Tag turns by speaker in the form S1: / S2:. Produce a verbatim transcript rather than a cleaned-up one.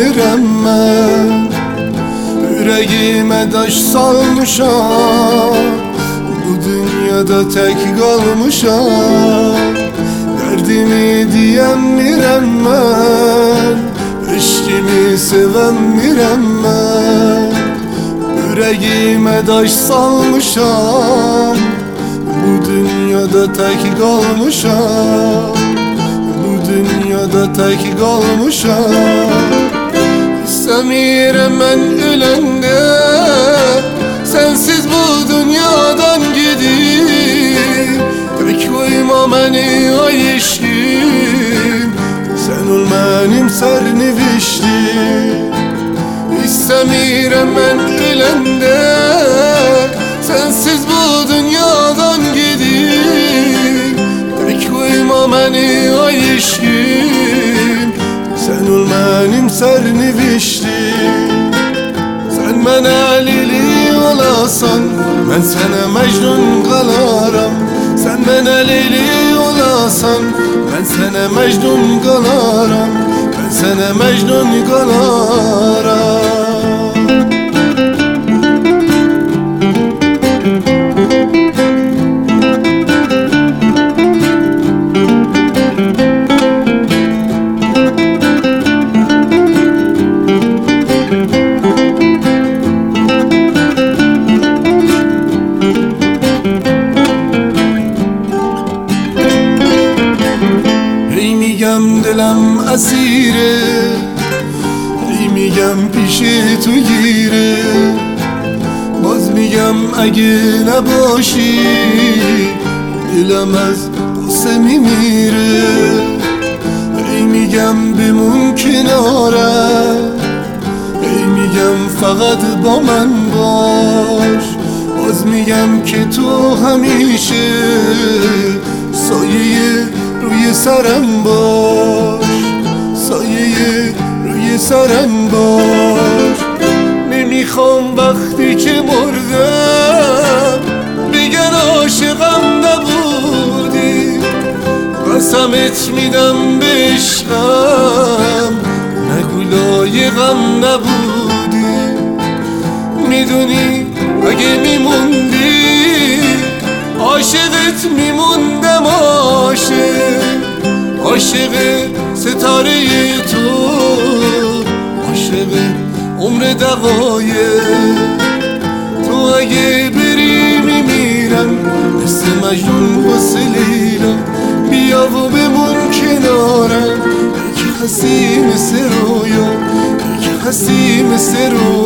S1: میرم من Yüreğime taş salmışam Bu dünyada tek kalmışam Derdimi diyen mirem ben Eşkimi seven mirem ben Yüreğime taş salmışam Bu dünyada tek kalmışam Bu dünyada tek kalmışam İstemiyorum ben ölende Sensiz bu dünyadan gideyim Tek koyma beni ay eşkim Sen ol benim serniviştim İstemiyorum ben ölende Sensiz bu dünyadan gideyim Tek koyma beni ay eşkim Sen ol benim serniviştim Sen bana Leyli olasan Ben sana Mecnun kalaram Sen bana Leyli olasan Ben sana Mecnun kalaram Ben sana Mecnun kalaram میگم دلم اسیره ای میگم پیش تو گیره باز میگم اگه نباشی دلم از غصه میمیره ای میگم بمون کنارم ای میگم فقط با من باش باز میگم که تو همیشه سایه روی سرم باش سایه روی سرم باش نمیخوام وقتی که مردم بگن عاشقم نبودی قسمت میدم به عشقم نگو لایقم نبودی میدونی اگه میموندی عاشقت میموندم عاشق عاشق ستاره تو عاشق عمر دقایق تو اگه بری میمیرم مثل مجنون واسه لیلا بیا و بمون کنارم یکی هستی مثل رویا یکی هستی مثل رویا